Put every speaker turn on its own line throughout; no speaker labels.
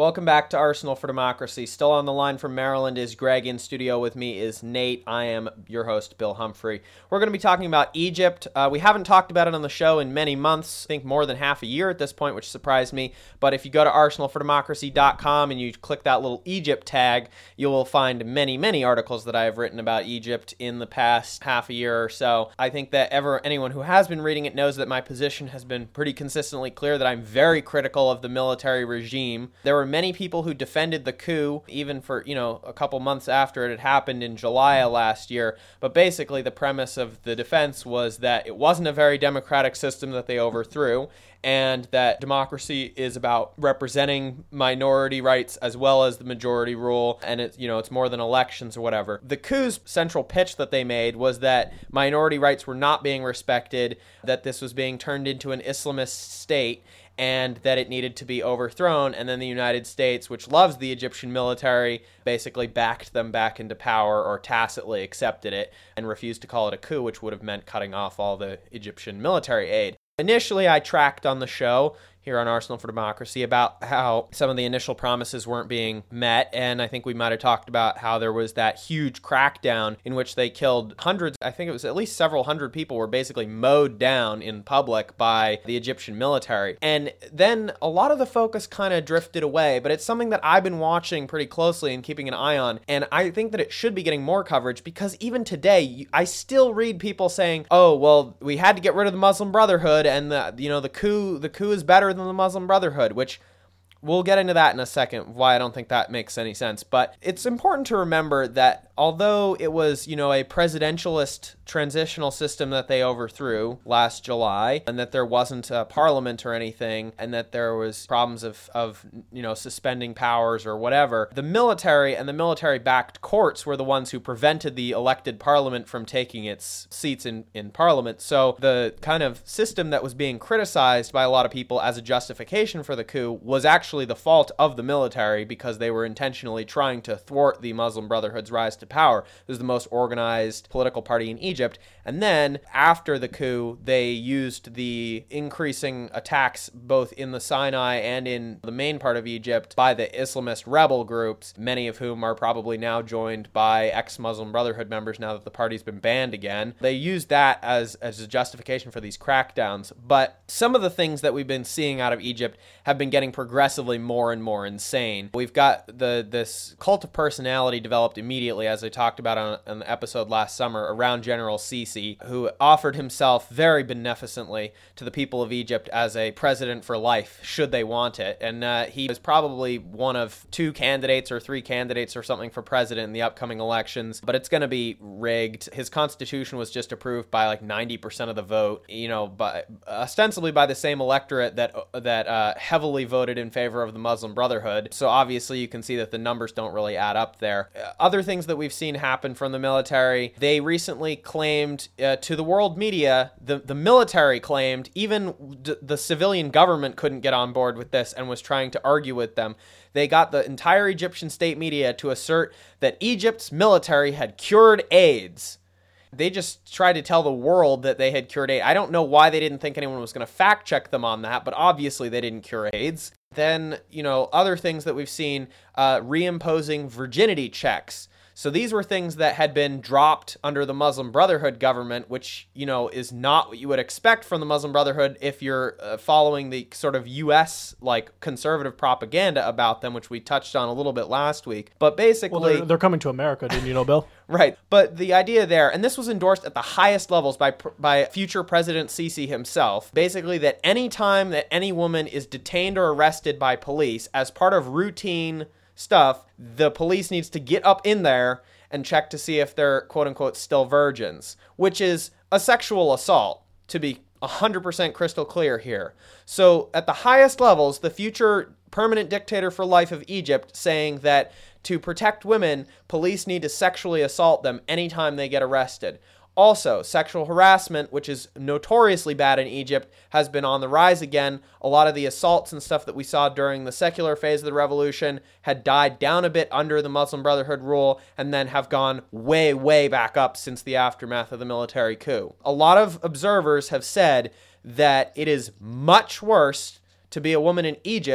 Welcome back to Arsenal for Democracy. Still on the line from Maryland is Greg. In studio with me is Nate. I am your host, Bill Humphrey. We're going to be talking about Egypt. We haven't talked about it on the show in many months, I think more than half a year at this point, which surprised me. But if you go to arsenalfordemocracy.com and you click that little Egypt tag, you will find many articles that I have written about Egypt in the past half a year or so. I think that anyone who has been reading it knows that my position has been pretty consistently clear that I'm very critical of the military regime. There were many people who defended the coup, even for, a couple months after it had happened in July of last year. But basically, the premise of the defense was that it wasn't a very democratic system that they overthrew, and that democracy is about representing minority rights as well as the majority rule, and it's more than elections or whatever. The coup's central pitch that they made was that minority rights were not being respected, that this was being turned into an Islamist state, and that it needed to be overthrown, and then the United States, which loves the Egyptian military, basically backed them back into power or tacitly accepted it and refused to call it a coup, which would have meant cutting off all the Egyptian military aid. Initially, I tracked on the show here on Arsenal for Democracy about how some of the initial promises weren't being met, and I think we might have talked about how there was that huge crackdown in which they killed hundreds, I think it was at least several hundred people were basically mowed down in public by the Egyptian military. And then a lot of the focus kind of drifted away, but it's something that I've been watching pretty closely and keeping an eye on, and I think that it should be getting more coverage, because even today, I still read people saying, oh, well, we had to get rid of the Muslim Brotherhood, and the coup is better than the Muslim Brotherhood, which we'll get into that in a second, why I don't think that makes any sense. But it's important to remember that although it was, a presidentialist transitional system that they overthrew last July, and that there wasn't a parliament or anything, and that there was problems of suspending powers or whatever, the military and the military-backed courts were the ones who prevented the elected parliament from taking its seats in parliament. So the kind of system that was being criticized by a lot of people as a justification for the coup was actually the fault of the military, because they were intentionally trying to thwart the Muslim Brotherhood's rise to power. It was the most organized political party in Egypt. And then after the coup, they used the increasing attacks both in the Sinai and in the main part of Egypt by the Islamist rebel groups, many of whom are probably now joined by ex-Muslim Brotherhood members now that the party's been banned again. They used that as a justification for these crackdowns. But some of the things that we've been seeing out of Egypt have been getting progressively more and more insane. We've got this cult of personality developed immediately, as I talked about on an episode last summer, around General Sisi, who offered himself very beneficently to the people of Egypt as a president for life, should they want it. And he was probably one of 2 candidates or 3 candidates or something for president in the upcoming elections, but it's going to be rigged. His constitution was just approved by like 90% of the vote, ostensibly by the same electorate that heavily voted in favor of the Muslim Brotherhood. So obviously you can see that the numbers don't really add up there. Other things that we've seen happen from the military, they recently claimed to the world media, the military claimed, even the civilian government couldn't get on board with this and was trying to argue with them. They got the entire Egyptian state media to assert that Egypt's military had cured AIDS. They just tried to tell the world that they had cured AIDS. I don't know why they didn't think anyone was going to fact check them on that, but obviously they didn't cure AIDS. Then, other things that we've seen, reimposing virginity checks. So these were things that had been dropped under the Muslim Brotherhood government, which, is not what you would expect from the Muslim Brotherhood if you're following the sort of U.S. conservative propaganda about them, which we touched on a little bit last week. But basically...
Well, they're coming to America, didn't you know, Bill?
Right. But the idea there, and this was endorsed at the highest levels by future President Sisi himself, basically that any time that any woman is detained or arrested by police as part of routine stuff, the police needs to get up in there and check to see if they're quote-unquote still virgins, which is a sexual assault, to be 100% crystal clear here. So at the highest levels, the future permanent dictator for life of Egypt saying that to protect women, police need to sexually assault them anytime they get arrested. Also, sexual harassment, which is notoriously bad in Egypt, has been on the rise again. A lot of the assaults and stuff that we saw during the secular phase of the revolution had died down a bit under the Muslim Brotherhood rule and then have gone way, way back up since the aftermath of the military coup. A lot of observers have said that it is much worse to be a woman in Egypt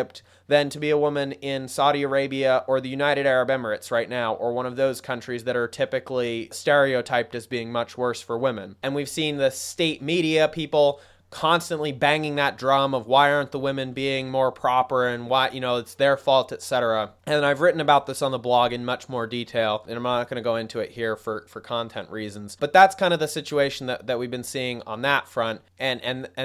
than to be a woman in Saudi Arabia or the United Arab Emirates right now, or one of those countries that are typically stereotyped as being much worse for women. And we've seen the state media people constantly banging that drum of why aren't the women being more proper and why, it's their fault, etc. And I've written about this on the blog in much more detail, and I'm not going to go into it here for content reasons. But that's kind of the situation that we've been seeing on that front, and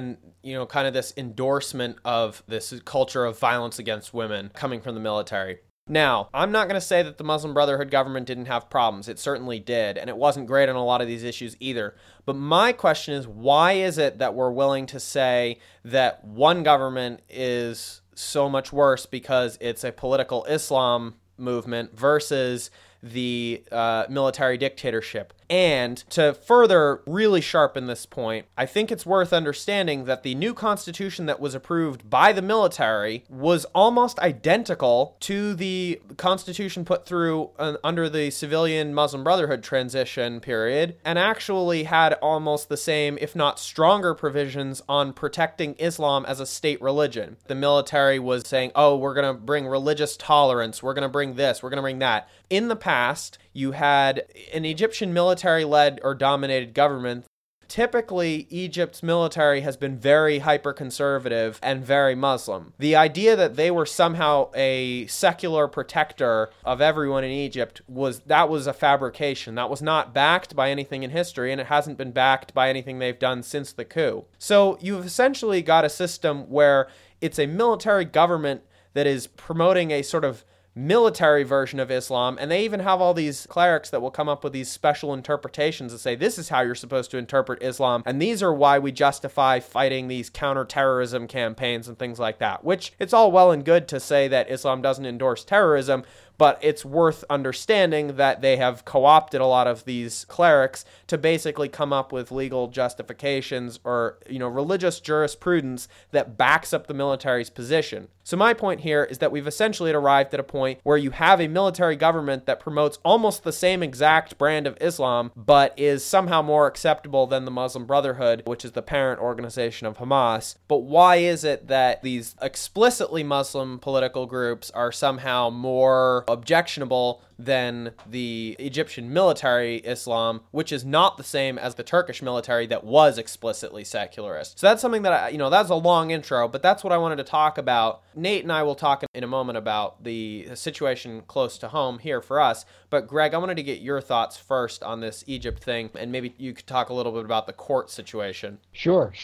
kind of this endorsement of this culture of violence against women coming from the military. Now, I'm not going to say that the Muslim Brotherhood government didn't have problems. It certainly did, and it wasn't great on a lot of these issues either. But my question is, why is it that we're willing to say that one government is so much worse because it's a political Islam movement versus the military dictatorship? And to further really sharpen this point, I think it's worth understanding that the new constitution that was approved by the military was almost identical to the constitution put through under the civilian Muslim Brotherhood transition period, and actually had almost the same, if not stronger, provisions on protecting Islam as a state religion. The military was saying, oh, we're going to bring religious tolerance, we're going to bring this, we're going to bring that. In the past, you had an Egyptian military-led or dominated government. Typically, Egypt's military has been very hyper-conservative and very Muslim. The idea that they were somehow a secular protector of everyone in Egypt was a fabrication. That was not backed by anything in history, and it hasn't been backed by anything they've done since the coup. So you've essentially got a system where it's a military government that is promoting a sort of military version of Islam, and they even have all these clerics that will come up with these special interpretations and say, this is how you're supposed to interpret Islam, and these are why we justify fighting these counterterrorism campaigns and things like that, which it's all well and good to say that Islam doesn't endorse terrorism, but it's worth understanding that they have co-opted a lot of these clerics to basically come up with legal justifications or, religious jurisprudence that backs up the military's position. So my point here is that we've essentially arrived at a point where you have a military government that promotes almost the same exact brand of Islam, but is somehow more acceptable than the Muslim Brotherhood, which is the parent organization of Hamas. But why is it that these explicitly Muslim political groups are somehow more objectionable than the Egyptian military Islam, which is not the same as the Turkish military that was explicitly secularist? So that's something that, that's a long intro, but that's what I wanted to talk about. Nate and I will talk in a moment about the situation close to home here for us. But Greg, I wanted to get your thoughts first on this Egypt thing, and maybe you could talk a little bit about the court situation.
Sure.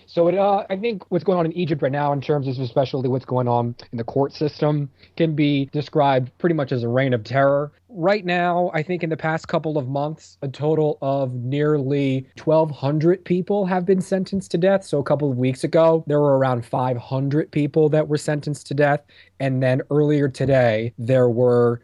So I think what's going on in Egypt right now, in terms of especially what's going on in the court system, can be described pretty much as a reign of terror. Right now, I think in the past couple of months, a total of nearly 1,200 people have been sentenced to death. So a couple of weeks ago, there were around 500 people that were sentenced to death. And then earlier today, there were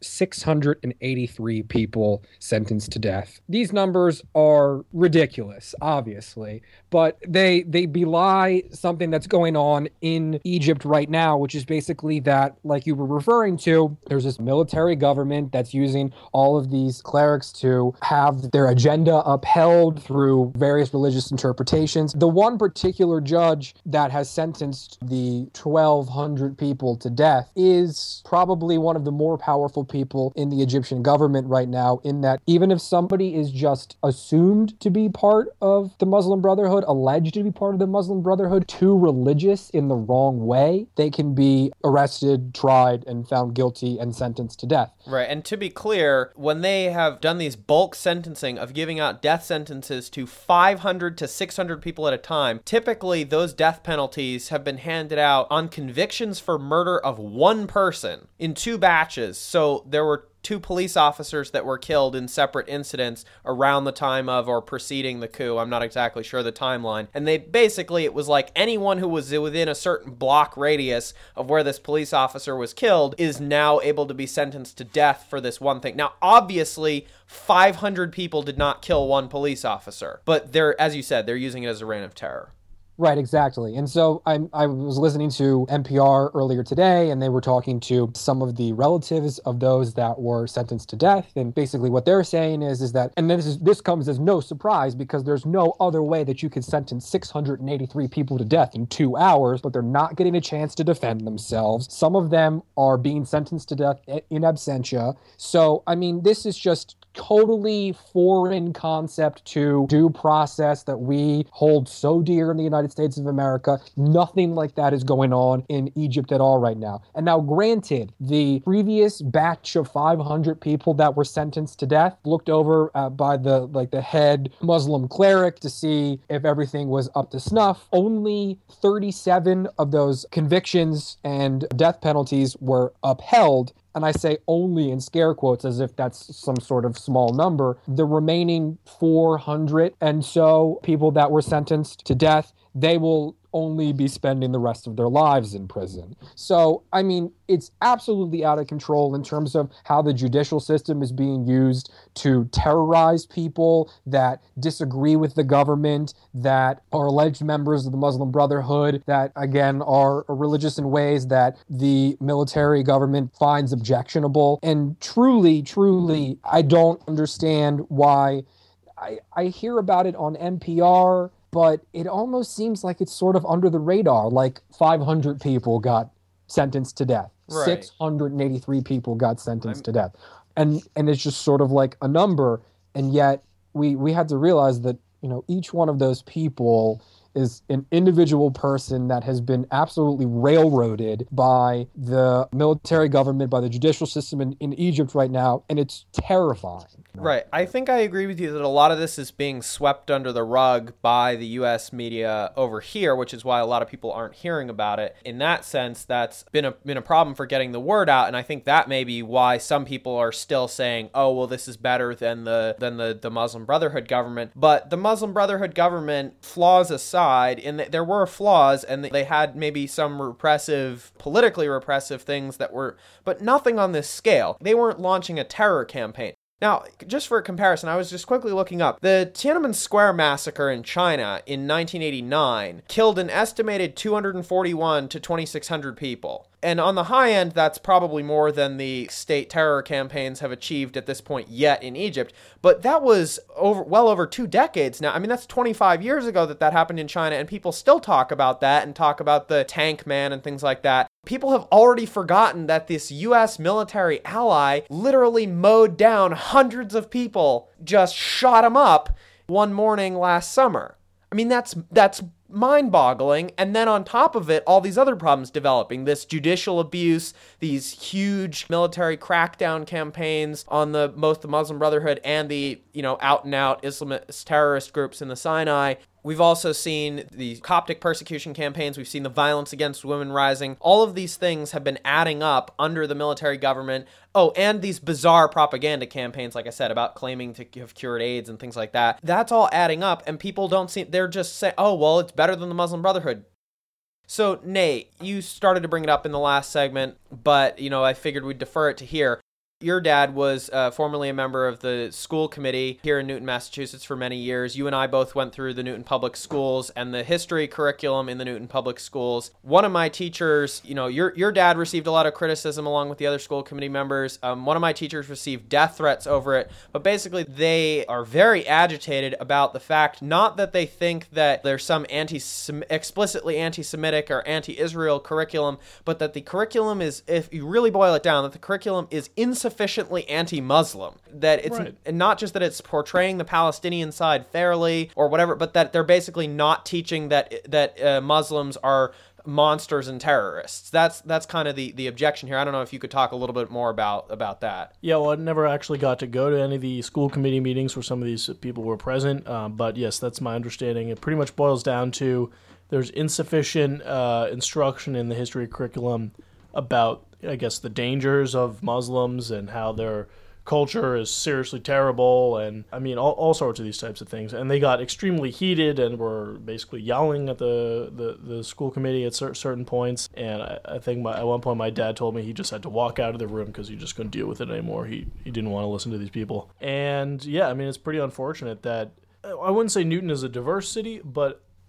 683 people sentenced to death. These numbers are ridiculous, obviously, but they belie something that's going on in Egypt right now, which is basically that, like you were referring to, there's this military government that's using all of these clerics to have their agenda upheld through various religious interpretations. The one particular judge that has sentenced the 1,200 people to death is probably one of the more powerful people in the Egyptian government right now, in that even if somebody is just assumed to be part of the Muslim Brotherhood, alleged to be part of the Muslim Brotherhood, too religious in the wrong way, they can be arrested, tried, and found guilty and sentenced to death.
Right, and to be clear, when they have done these bulk sentencing of giving out death sentences to 500 to 600 people at a time, typically those death penalties have been handed out on convictions for murder of one person in 2 batches. So there were 2 police officers that were killed in separate incidents around the time of or preceding the coup. I'm not exactly sure the timeline. And it was like anyone who was within a certain block radius of where this police officer was killed is now able to be sentenced to death for this one thing. Now, obviously, 500 people did not kill one police officer, but as you said, they're using it as a reign of terror.
Right, exactly. And so I was listening to NPR earlier today, and they were talking to some of the relatives of those that were sentenced to death. And basically what they're saying is that, and this comes as no surprise because there's no other way that you could sentence 683 people to death in 2 hours, but they're not getting a chance to defend themselves. Some of them are being sentenced to death in absentia. So, I mean, this is just totally foreign concept to due process that we hold so dear in the United States of America. Nothing like that is going on in Egypt at all right now. And now, granted, the previous batch of 500 people that were sentenced to death looked over by the head Muslim cleric to see if everything was up to snuff. Only 37 of those convictions and death penalties were upheld. And I say only in scare quotes as if that's some sort of small number. The remaining 400 and so people that were sentenced to death, they will only be spending the rest of their lives in prison. So, I mean, it's absolutely out of control in terms of how the judicial system is being used to terrorize people that disagree with the government, that are alleged members of the Muslim Brotherhood, that, again, are religious in ways that the military government finds objectionable. And truly, I don't understand why I hear about it on NPR, but it almost seems like it's sort of under the radar. Like 500 people got sentenced to death.
Right.
683 people got sentenced to death. And it's just sort of like a number. And yet we had to realize that, you know, each one of those people is an individual person that has been absolutely railroaded by the military government, by the judicial system in Egypt right now, and it's terrifying.
Right. I think I agree with you that a lot of this is being swept under the rug by the U.S. media over here, which is why a lot of people aren't hearing about it. In that sense, that's been a problem for getting the word out, and I think that may be why some people are still saying, oh, well, this is better than the Muslim Brotherhood government. But the Muslim Brotherhood government, flaws aside, and there were flaws, and they had maybe some politically repressive things that were, but nothing on this scale. They weren't launching a terror campaign. Now, just for a comparison, I was just quickly looking up. The Tiananmen Square massacre in China in 1989 killed an estimated 241 to 2,600 people. And on the high end, that's probably more than the state terror campaigns have achieved at this point yet in Egypt. But that was well over 2 decades now. I mean, that's 25 years ago that happened in China, and people still talk about that and talk about the tank man and things like that. People have already forgotten that this U.S. military ally literally mowed down hundreds of people, just shot them up one morning last summer. I mean, that's mind-boggling. And then on top of it, all these other problems developing, this judicial abuse, these huge military crackdown campaigns on both the Muslim Brotherhood and the, out-and-out Islamist terrorist groups in the Sinai. We've also seen the Coptic persecution campaigns. We've seen the violence against women rising. All of these things have been adding up under the military government. Oh, and these bizarre propaganda campaigns, like I said, about claiming to have cured AIDS and things like that. That's all adding up, and people don't see, they're just saying, oh, well, it's better than the Muslim Brotherhood. So, Nate, you started to bring it up in the last segment, but, I figured we'd defer it to here. Your dad was formerly a member of the school committee here in Newton, Massachusetts for many years. You and I both went through the Newton Public Schools and the history curriculum in the Newton Public Schools. One of my teachers, your dad received a lot of criticism along with the other school committee members. One of my teachers received death threats over it. But basically, they are very agitated about the fact, not that they think that there's some explicitly anti-Semitic or anti-Israel curriculum, but that the curriculum is, if you really boil it down, that the curriculum is insufficiently anti-Muslim, that it's
right.
Not just that it's portraying the Palestinian side fairly or whatever, but that they're basically not teaching that Muslims are monsters and terrorists. That's kind of the objection here. I don't know if you could talk a little bit more about that.
Yeah, well, I never actually got to go to any of the school committee meetings where some of these people were present, but yes, that's my understanding. It pretty much boils down to there's insufficient instruction in the history curriculum about, I guess, the dangers of Muslims and how their culture is seriously terrible, and I mean all sorts of these types of things. And they got extremely heated and were basically yelling at the school committee at certain points. And I think at one point my dad told me he just had to walk out of the room because he just couldn't deal with it anymore. He didn't want to listen to these people. And yeah, I mean, it's pretty unfortunate that, I wouldn't say Newton is a diverse city, but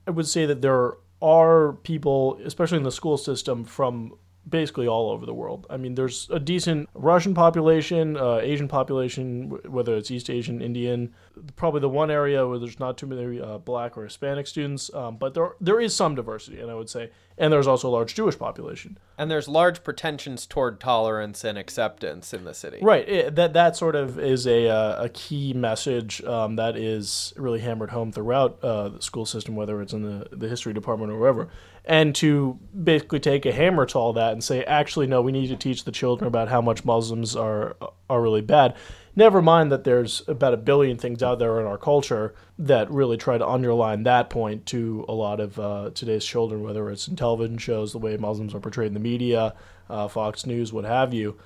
I would say that there are people, especially in the school system, from basically all over the world. I mean, there's a decent Russian population, Asian population, whether it's East Asian, Indian. Probably the one area where there's not too many Black or Hispanic students, but there is some diversity, and I would say, and there's also a large Jewish population.
And there's large pretensions toward tolerance and acceptance in the city.
Right. That sort of is a key message that is really hammered home throughout the school system, whether it's in the history department or wherever. And to basically take a hammer to all that and say, actually, no, we need to teach the children about how much Muslims are really bad. Never mind that there's about 1 billion things out there in our culture that really try to underline that point to a lot of today's children, whether it's in television shows, the way Muslims are portrayed in the media, Fox News, what have you.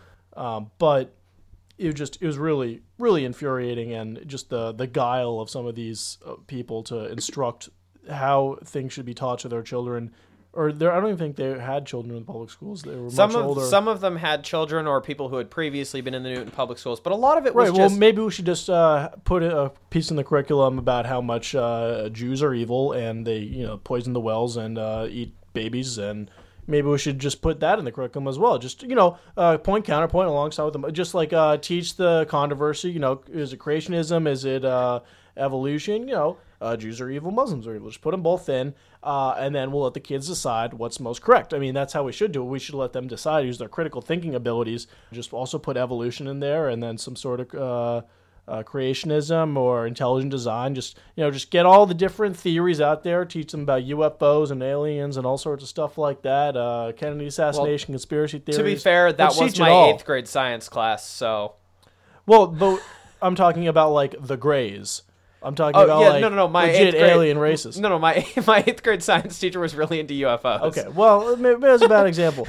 But it was really, really infuriating, and just the guile of some of these people to instruct how things should be taught to their children. Or I don't even think they had children in the public schools. They were much older.
Some of them had children or people who had previously been in the Newton public schools, but a lot of it was
right. Well, maybe we should just put a piece in the curriculum about how much Jews are evil and they, poison the wells and eat babies, and maybe we should just put that in the curriculum as well. Just point counterpoint alongside with them. Just like teach the controversy. Is it creationism? Is it evolution? Jews are evil, Muslims are evil. Just put them both in, and then we'll let the kids decide what's most correct. I mean, that's how we should do it. We should let them decide, use their critical thinking abilities. Just also put evolution in there, and then some sort of creationism or intelligent design. Just get all the different theories out there. Teach them about UFOs and aliens and all sorts of stuff like that. Kennedy assassination, conspiracy theories.
To be fair, that was my 8th grade science class. So,
well, but I'm talking about like the Greys. I'm talking about
my
legit alien races.
No, my 8th grade science teacher was really into UFOs.
Okay, well, maybe that's a bad example,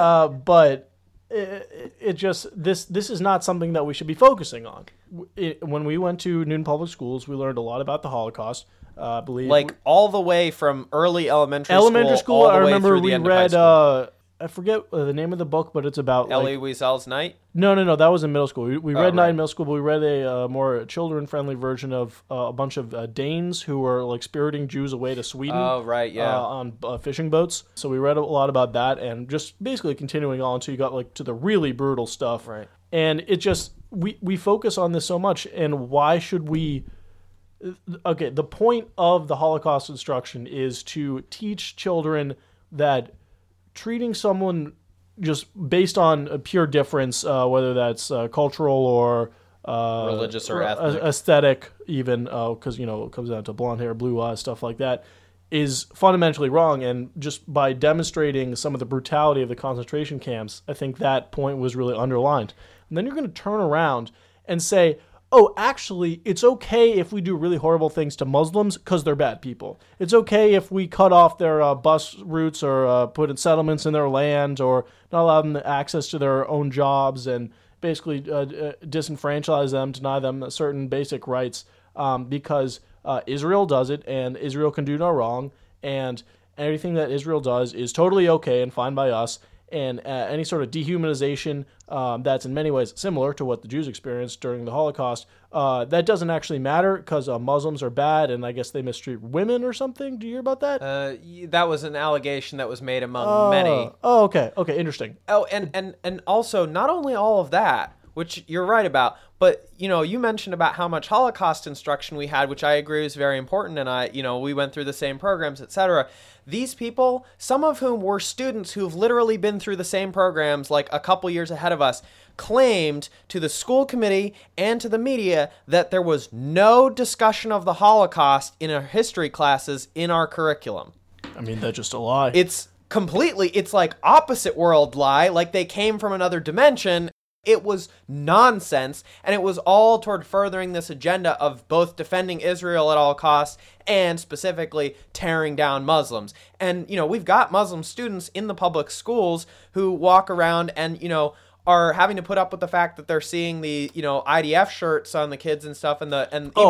but it just this is not something that we should be focusing on. When we went to Newton Public Schools, we learned a lot about the Holocaust. I believe
all the way from early elementary school.
I remember we read. I forget the name of the book, but it's about
Elie Wiesel's Night?
No, that was in middle school. We read Night in middle school, but we read a more children-friendly version of a bunch of Danes who were like spiriting Jews away to Sweden.
Oh, right, yeah.
On fishing boats. So we read a lot about that, and just basically continuing on until you got like to the really brutal stuff.
Right.
And it just we focus on this so much, and why should we? Okay, the point of the Holocaust instruction is to teach children that treating someone just based on a pure difference, whether that's cultural or
religious or ethnic,
aesthetic, even because it comes down to blonde hair, blue eyes, stuff like that, is fundamentally wrong. And just by demonstrating some of the brutality of the concentration camps, I think that point was really underlined. And then you're going to turn around and say, oh, actually, it's okay if we do really horrible things to Muslims because they're bad people. It's okay if we cut off their bus routes or put in settlements in their land or not allow them access to their own jobs and basically disenfranchise them, deny them certain basic rights because Israel does it and Israel can do no wrong, and everything that Israel does is totally okay and fine by us. And any sort of dehumanization that's in many ways similar to what the Jews experienced during the Holocaust, that doesn't actually matter because Muslims are bad and I guess they mistreat women or something. Do you hear about that?
That was an allegation that was made among many.
Oh, okay. Okay, interesting.
Oh, and also, not only all of that, which you're right about, but, you mentioned about how much Holocaust instruction we had, which I agree is very important, and we went through the same programs, etc. These people, some of whom were students who've literally been through the same programs like a couple years ahead of us, claimed to the school committee and to the media that there was no discussion of the Holocaust in our history classes in our curriculum.
I mean, that's just a lie.
It's like opposite world lie, like they came from another dimension. It was nonsense, and it was all toward furthering this agenda of both defending Israel at all costs and specifically tearing down Muslims. And, we've got Muslim students in the public schools who walk around and, are having to put up with the fact that they're seeing the, IDF shirts on the kids and stuff, and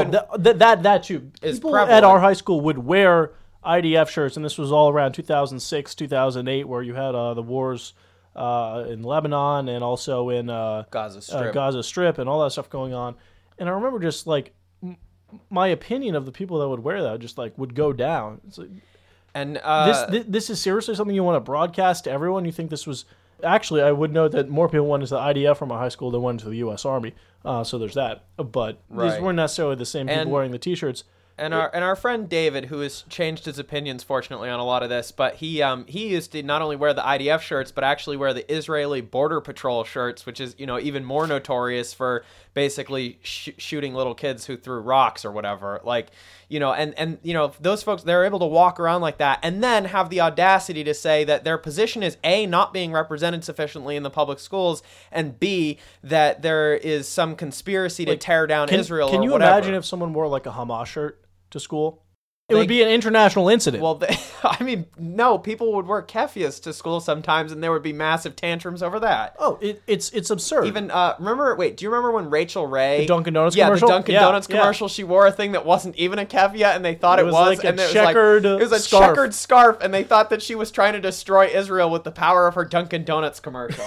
that too. People
prevalent.
At our high school would wear IDF shirts, and this was all around 2006, 2008, where you had the wars in Lebanon and also in
Gaza Strip
and all that stuff going on. And I remember just like my opinion of the people that would wear that just like would go down. It's like,
And
this is seriously something you want to broadcast to everyone? You think this was... Actually, I would note that more people went into the IDF from my high school than went into the U.S. Army. So there's that. But these weren't necessarily the same people wearing the T-shirts.
And our friend David, who has changed his opinions, fortunately, on a lot of this, but he used to not only wear the IDF shirts, but actually wear the Israeli Border Patrol shirts, which is, even more notorious for basically shooting little kids who threw rocks or whatever. Like, and those folks, they're able to walk around like that and then have the audacity to say that their position is A, not being represented sufficiently in the public schools, and B, that there is some conspiracy to tear down Israel or whatever.
Can you imagine if someone wore like a Hamas shirt to school? It would be an international incident.
Well, no, people would wear kefias to school sometimes, and there would be massive tantrums over that.
Oh, it's absurd.
Even, do you remember when Rachel Ray...
The Dunkin' Donuts commercial?
Yeah, the Dunkin' Donuts commercial, she wore a thing that wasn't even a kefia, and they thought it was.
Like
and
a checkered
it was a
scarf.
checkered scarf, and they thought that she was trying to destroy Israel with the power of her Dunkin' Donuts commercial.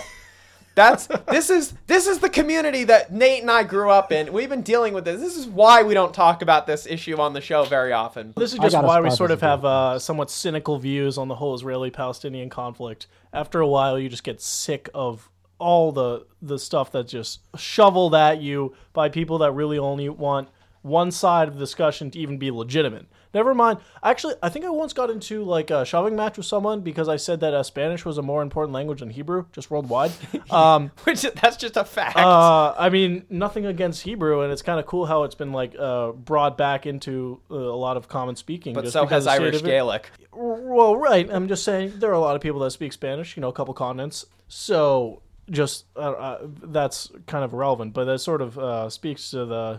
This is the community that Nate and I grew up in. We've been dealing with this. This is why we don't talk about this issue on the show very often.
This is just why we sort of have somewhat cynical views on the whole Israeli-Palestinian conflict. After a while, you just get sick of all the stuff that's just shoveled at you by people that really only want one side of the discussion to even be legitimate. Never mind. Actually, I think I once got into like a shoving match with someone because I said that Spanish was a more important language than Hebrew, just worldwide.
That's just a fact.
I mean, nothing against Hebrew, and it's kind of cool how it's been like brought back into a lot of common speaking.
But so has Irish Gaelic.
Well, right. I'm just saying there are a lot of people that speak Spanish. A couple continents. So just that's kind of irrelevant, but that sort of speaks to the.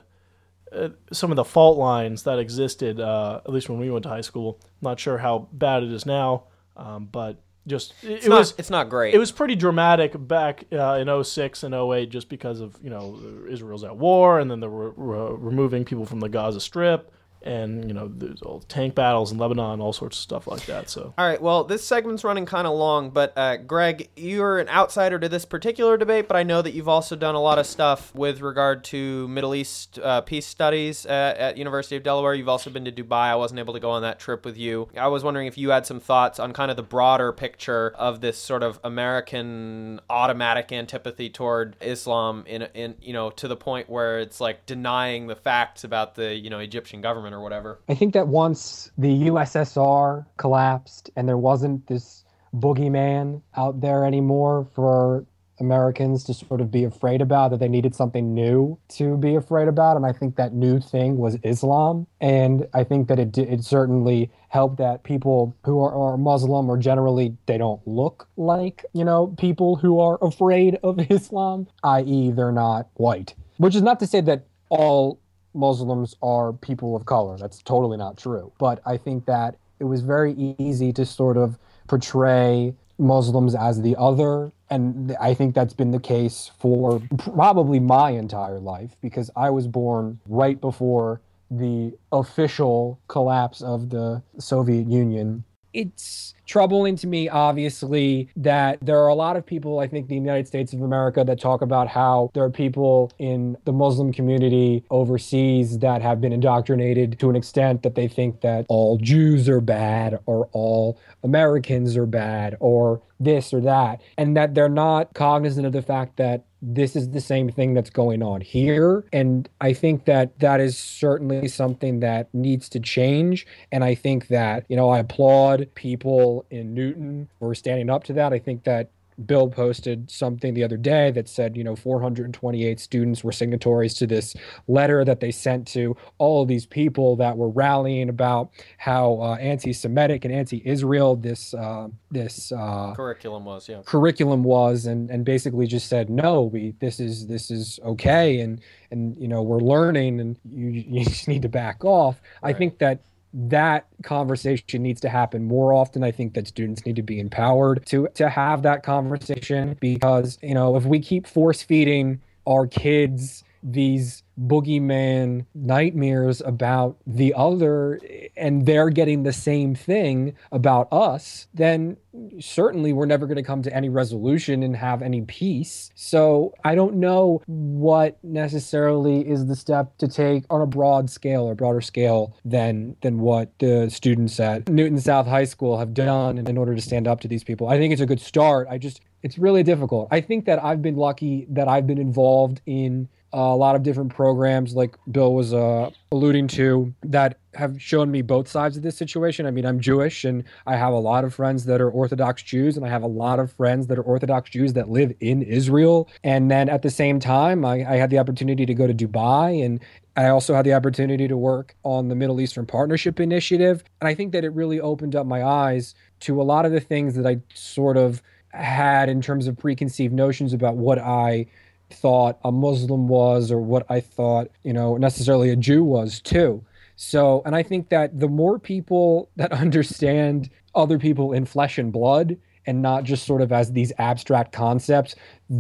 Some of the fault lines that existed, at least when we went to high school. Not sure how bad it is now, but just it's
not great.
It was pretty dramatic back in 06 and 08 just because of Israel's at war, and then they were removing people from the Gaza Strip. And, there's all tank battles in Lebanon, all sorts of stuff like that. So,
all right, well, this segment's running kind of long, but Greg, you're an outsider to this particular debate, but I know that you've also done a lot of stuff with regard to Middle East peace studies at University of Delaware. You've also been to Dubai. I wasn't able to go on that trip with you. I was wondering if you had some thoughts on kind of the broader picture of this sort of American automatic antipathy toward Islam in to the point where it's like denying the facts about the, Egyptian government or whatever.
I think that once the USSR collapsed and there wasn't this boogeyman out there anymore for Americans to sort of be afraid about, that they needed something new to be afraid about. And I think that new thing was Islam. And I think that it certainly helped that people who are Muslim, or generally they don't look like, people who are afraid of Islam, i.e. they're not white. Which is not to say that all Muslims are people of color. That's totally not true. But I think that it was very easy to sort of portray Muslims as the other. And I think that's been the case for probably my entire life, because I was born right before the official collapse of the Soviet Union. It's troubling to me, obviously, that there are a lot of people, I think, in the United States of America that talk about how there are people in the Muslim community overseas that have been indoctrinated to an extent that they think that all Jews are bad, or all Americans are bad, or this or that, and that they're not cognizant of the fact that this is the same thing that's going on here. And I think that that is certainly something that needs to change. And I think that, I applaud people in Newton for standing up to that. I think that Bill posted something the other day that said, 428 students were signatories to this letter that they sent to all of these people that were rallying about how anti-Semitic and anti-Israel this
curriculum was, and basically just said, no, this is okay, and we're learning, and you just need to back off. Right. I think that conversation needs to happen more often. I think that students need to be empowered to have that conversation, because, if we keep force feeding our kids,
these boogeyman nightmares about the other, and they're getting the same thing about us, then certainly we're never going to come to any resolution and have any peace. So I don't know what necessarily is the step to take on a broad scale or broader scale than what the students at Newton South High School have done in order to stand up to these people. I think it's a good start. It's really difficult. I think that I've been lucky that I've been involved in a lot of different programs, like Bill was alluding to, that have shown me both sides of this situation. I mean, I'm Jewish, and I have a lot of friends that are Orthodox Jews, and I have a lot of friends that are Orthodox Jews that live in Israel. And then at the same time, I had the opportunity to go to Dubai, and I also had the opportunity to work on the Middle Eastern Partnership Initiative. And I think that it really opened up my eyes to a lot of the things that I sort of had in terms of preconceived notions about what I thought a Muslim was, or what I thought, necessarily a Jew was too. So, and I think that the more people that understand other people in flesh and blood and not just sort of as these abstract concepts,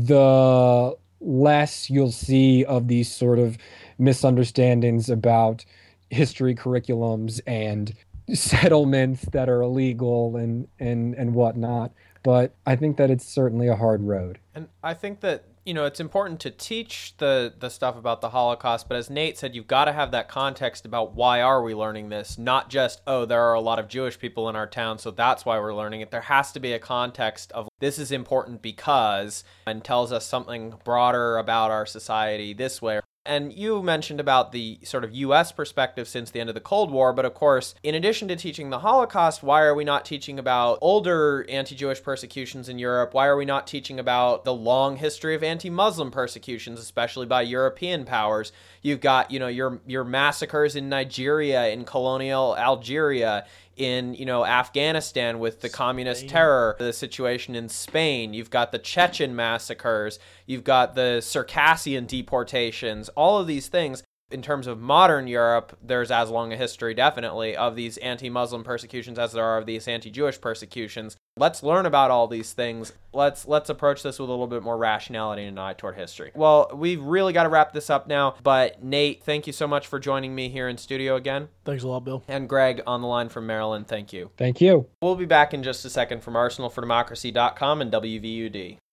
the less you'll see of these sort of misunderstandings about history curriculums and settlements that are illegal and whatnot. But I think that it's certainly a hard road.
And I think that, it's important to teach the stuff about the Holocaust, but as Nate said, you've got to have that context about why are we learning this, not just, oh, there are a lot of Jewish people in our town, so that's why we're learning it. There has to be a context of this is important because, and tells us something broader about our society this way. And you mentioned about the sort of U.S. perspective since the end of the Cold War, but of course, in addition to teaching the Holocaust, why are we not teaching about older anti-Jewish persecutions in Europe? Why are we not teaching about the long history of anti-Muslim persecutions, especially by European powers? You've got, your massacres in Nigeria, in colonial Algeria, in, Afghanistan with the communist terror, the situation in Spain. You've got the Chechen massacres. You've got the Circassian deportations. All of these things. In terms of modern Europe, there's as long a history, definitely, of these anti-Muslim persecutions as there are of these anti-Jewish persecutions. Let's learn about all these things. Let's approach this with a little bit more rationality and an eye toward history. Well, we've really got to wrap this up now, but Nate, thank you so much for joining me here in studio again.
Thanks a lot, Bill.
And Greg on the line from Maryland, thank you.
Thank you.
We'll be back in just a second from ArsenalForDemocracy.com and WVUD.